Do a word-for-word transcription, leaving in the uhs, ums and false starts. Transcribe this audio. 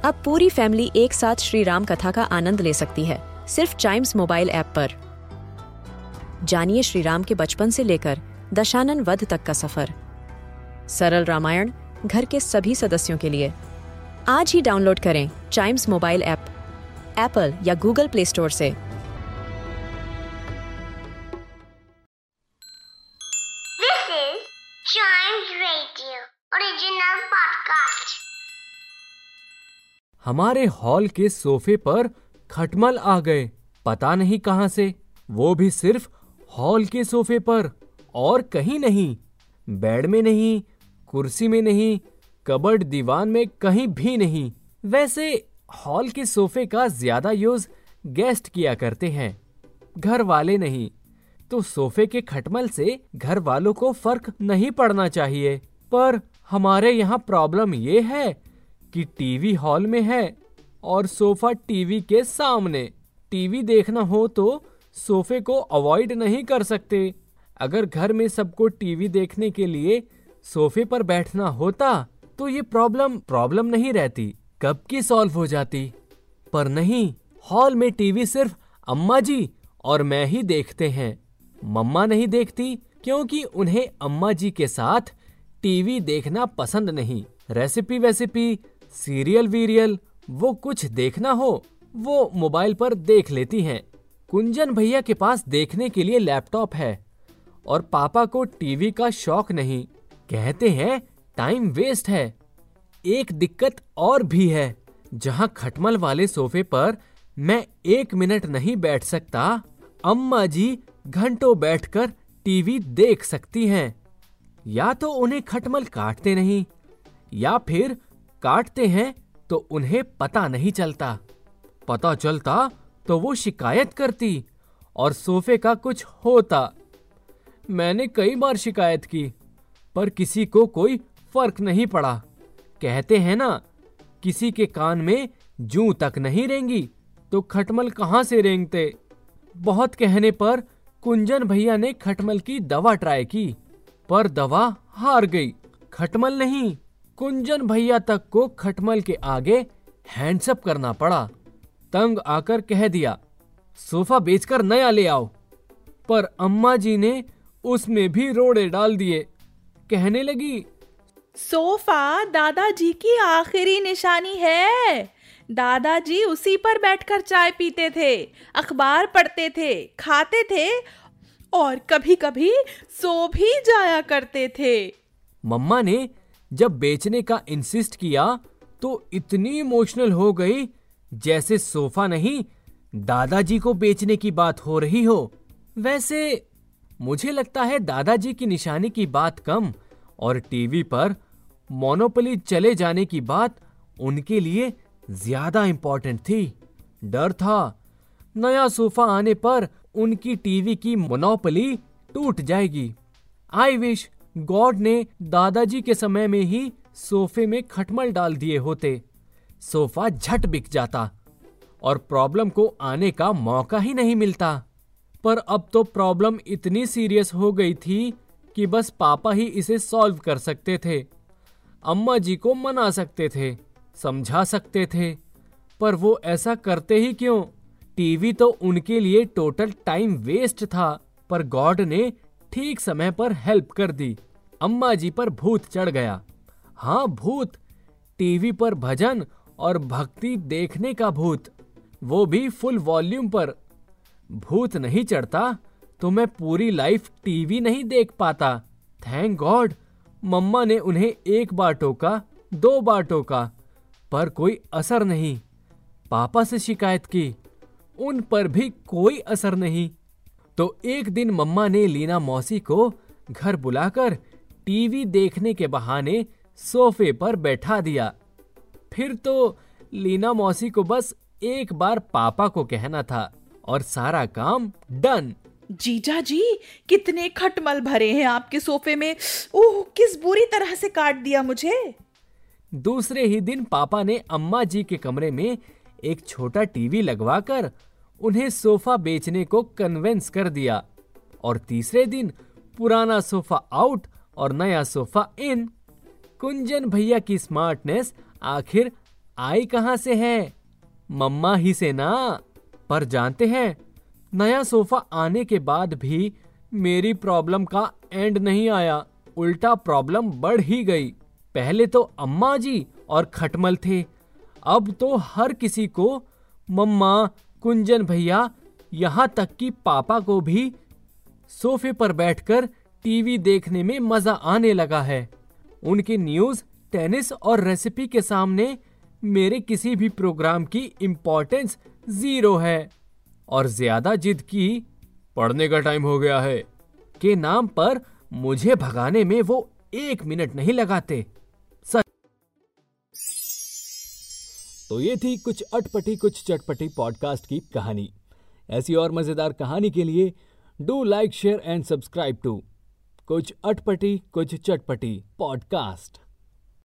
अब पूरी फैमिली एक साथ श्री राम कथा का आनंद ले सकती है सिर्फ चाइम्स मोबाइल ऐप पर। जानिए श्री राम के बचपन से लेकर दशानन वध तक का सफर। सरल रामायण घर के सभी सदस्यों के लिए। आज ही डाउनलोड करें चाइम्स मोबाइल ऐप एप्पल या गूगल प्ले स्टोर से। This is Chimes Radio original podcast. हमारे हॉल के सोफे पर खटमल आ गए, पता नहीं कहां से। वो भी सिर्फ हॉल के सोफे पर और कहीं नहीं। बेड में नहीं, कुर्सी में नहीं, कबर्ड दीवान में कहीं भी नहीं। वैसे हॉल के सोफे का ज्यादा यूज गेस्ट किया करते हैं, घर वाले नहीं। तो सोफे के खटमल से घर वालों को फर्क नहीं पड़ना चाहिए। पर हमारे यहाँ प्रॉब्लम ये है कि टीवी हॉल में है और सोफा टीवी के सामने। टीवी देखना हो तो सोफे को अवॉइड नहीं कर सकते। अगर घर में सबको टीवी देखने के लिए सोफे पर बैठना होता तो ये प्रॉब्लम प्रॉब्लम नहीं रहती, कब की सॉल्व हो जाती। पर नहीं, हॉल में टीवी सिर्फ अम्मा जी और मैं ही देखते हैं। मम्मा नहीं देखती क्योंकि उन्हें अम्मा जी के साथ टीवी देखना पसंद नहीं। रेसिपी वेसिपी, सीरियल वीरियल, वो कुछ देखना हो वो मोबाइल पर देख लेती हैं। कुंजन भैया के पास देखने के लिए लैपटॉप है और पापा को टीवी का शौक नहीं, कहते हैं टाइम वेस्ट है। एक दिक्कत और भी है, जहां खटमल वाले सोफे पर मैं एक मिनट नहीं बैठ सकता, अम्मा जी घंटों बैठकर टीवी देख सकती हैं। या तो उन्हें खटमल काटते नहीं, या फिर काटते हैं तो उन्हें पता नहीं चलता। पता चलता तो वो शिकायत करती और सोफे का कुछ होता। मैंने कई बार शिकायत की पर किसी को कोई फर्क नहीं पड़ा। कहते हैं ना, किसी के कान में जूं तक नहीं रेंगी तो खटमल कहां से रेंगते। बहुत कहने पर कुंजन भैया ने खटमल की दवा ट्राई की, पर दवा हार गई। खटमल नहीं, कुंजन भैया तक को खटमल के आगे हैंड्सअप करना पड़ा। तंग आकर कह दिया, सोफा बेचकर नया ले आओ। पर अम्मा जी ने उसमें भी रोड़े डाल दिए। कहने लगी, सोफा दादाजी की आखिरी निशानी है। दादाजी उसी पर बैठकर चाय पीते थे, अखबार पढ़ते थे, खाते थे और कभी कभी सो भी जाया करते थे। मम्मा ने जब बेचने का इंसिस्ट किया तो इतनी इमोशनल हो गई जैसे सोफा नहीं दादाजी को बेचने की बात हो रही हो। वैसे मुझे लगता है दादाजी की निशानी की बात कम और टीवी पर मोनोपोली चले जाने की बात उनके लिए ज्यादा इंपॉर्टेंट थी। डर था नया सोफा आने पर उनकी टीवी की मोनोपोली टूट जाएगी। आई विश गॉड ने दादाजी के समय में ही सोफे में खटमल डाल दिए होते। सोफा झट बिक जाता और प्रॉब्लम को आने का मौका ही नहीं मिलता। पर अब तो प्रॉब्लम इतनी सीरियस हो गई थी कि बस पापा ही इसे सॉल्व कर सकते थे। अम्मा जी को मना सकते थे, समझा सकते थे, पर वो ऐसा करते ही क्यों? टीवी तो उनके लिए टोटल टाइम वेस्ट था, पर गॉड ने ठीक समय पर हेल्प कर दी। अम्मा जी पर भूत चढ़ गया। हाँ, भूत, टीवी पर भजन और भक्ति देखने का भूत, वो भी फुल वॉल्यूम पर। भूत नहीं चढ़ता तो मैं पूरी लाइफ टीवी नहीं देख पाता। थैंक गॉड मम्मा ने उन्हें एक बार टोका, दो बार टोका, पर कोई असर नहीं। पापा से शिकायत की, उन पर भी कोई असर नहीं। तो एक दिन मम्मा ने लीना मौसी को घर बुलाकर टीवी देखने के बहाने सोफे पर बैठा दिया। फिर तो लीना मौसी को बस एक बार पापा को कहना था और सारा काम डन। जीजा जी, कितने खटमल भरे हैं आपके सोफे में। ओह, किस बुरी तरह से काट दिया मुझे। दूसरे ही दिन पापा ने अम्मा जी के कमरे में एक छोटा टीवी लगवाकर उन्हें सोफा बेचने को कन्विंस कर दिया और तीसरे दिन पुराना सोफा आउट और नया सोफा इन। कुंजन भैया की स्मार्टनेस आखिर आई कहाँ से है? मम्मा ही से ना। पर जानते हैं, नया सोफा आने के बाद भी मेरी प्रॉब्लम का एंड नहीं आया, उल्टा प्रॉब्लम बढ़ ही गई। पहले तो अम्मा जी और खटमल थे, अब तो हर किसी को मम्मा, कुंजन भैया, यहाँ तक कि पापा को भी सोफे पर बैठकर टीवी देखने में मजा आने लगा है। उनके न्यूज़, टेनिस और रेसिपी के सामने मेरे किसी भी प्रोग्राम की इम्पोर्टेंस जीरो है। और ज्यादा जिद की पढ़ने का टाइम हो गया है के नाम पर मुझे भगाने में वो एक मिनट नहीं लगाते। सच। तो ये थी कुछ अटपटी कुछ चटपटी पॉडकास्ट की कहानी। ऐसी और मजेदार कहानी के लिए do like, share and subscribe to कुछ अटपटी कुछ चटपटी पॉडकास्ट।